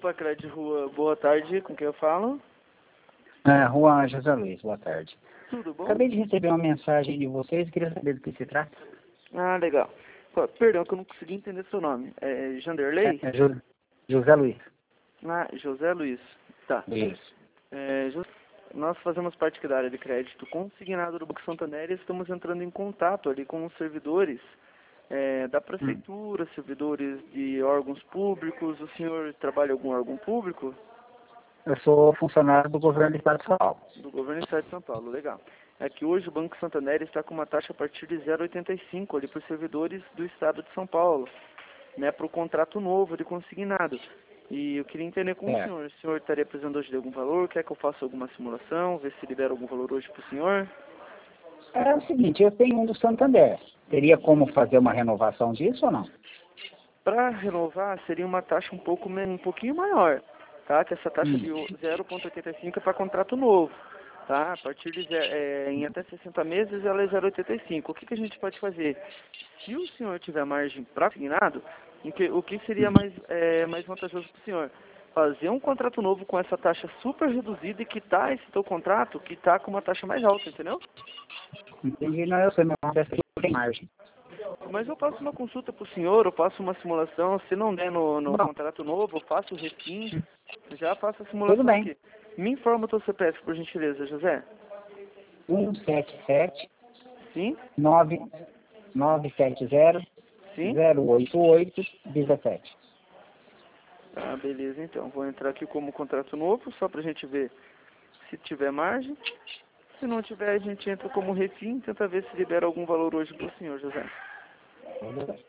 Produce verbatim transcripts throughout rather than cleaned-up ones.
Opa, Cred Rua, boa tarde, com quem eu falo? É, Rua José Luiz, boa tarde. Tudo bom? Acabei de receber uma mensagem de vocês, queria saber do que se trata. Ah, legal. Pô, perdão que eu não consegui entender seu nome. É Janderley? É, é Jo- José Luiz. Ah, José Luiz. Tá. Isso. É, José, nós fazemos parte aqui da área de crédito consignado do Banco Santander e estamos entrando em contato ali com os servidores é, da Hum. prefeitura, servidores de órgãos públicos. O senhor trabalha em algum órgão público? Eu sou funcionário do governo do Estado de São Paulo. Do governo do Estado de São Paulo, legal. É que hoje o Banco Santander está com uma taxa a partir de zero vírgula oitenta e cinco ali para os servidores do Estado de São Paulo, né, para o contrato novo de consignado. E eu queria entender com o É. senhor, o senhor estaria precisando hoje de algum valor, quer que eu faça alguma simulação, ver se libera algum valor hoje para o senhor? É o seguinte, eu tenho um do Santander. Teria como fazer uma renovação disso ou não? Para renovar seria uma taxa um pouco men- um pouquinho maior, tá? Que essa taxa Hum. de o- zero vírgula oitenta e cinco é para contrato novo, tá? A partir de ze- é, em até sessenta meses ela é zero vírgula oitenta e cinco. O que que a gente pode fazer? Se o senhor tiver margem para consignado, em que- o que seria mais é, mais vantajoso para o senhor? Fazer um contrato novo com essa taxa super reduzida e quitar esse teu contrato que está com uma taxa mais alta, entendeu? Entendi, não, eu sei, meu nome é tem margem. Mas eu faço uma consulta para o senhor, eu faço uma simulação, se não der no, no Bom, contrato novo, eu faço o refim, já faço a tudo simulação bem. aqui. Me informa o teu C P F, por gentileza, José. um sete sete Sim? nove nove sete zero Sim? zero oito oito um sete. Tá, beleza então. Vou entrar aqui como contrato novo, só pra gente ver se tiver margem. Se não tiver, a gente entra como refim, tenta ver se libera algum valor hoje pro senhor, José. Tudo bem.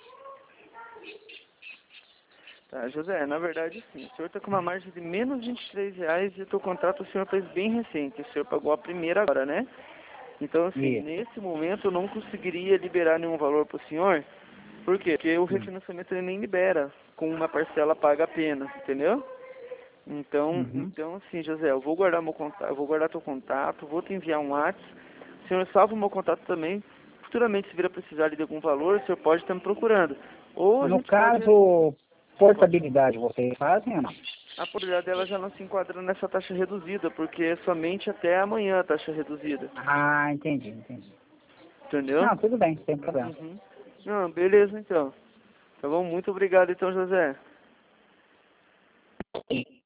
Tá, José, na verdade sim, o senhor está com uma margem de menos vinte e três reais e o teu contrato o senhor fez bem recente, o senhor pagou a primeira agora, né? Então assim, Isso. nesse momento eu não conseguiria liberar nenhum valor para o senhor, por quê? Porque o Hum. refinanciamento ele nem libera, com uma parcela paga apenas, entendeu? Então, Uhum. então assim, José, eu vou guardar meu contato, eu vou guardar teu contato, vou te enviar um WhatsApp, o senhor salva o meu contato também, futuramente se vir a precisar de algum valor, o senhor pode estar me procurando. Ou a No gente pode. caso, Pode. portabilidade vocês fazem ou não? A probabilidade dela já não se enquadra nessa taxa reduzida, porque é somente até amanhã a taxa reduzida. Ah, entendi, entendi. Entendeu? Não, tudo bem, sem problema. Uhum. Não, beleza então. Tá bom? Muito obrigado então, José.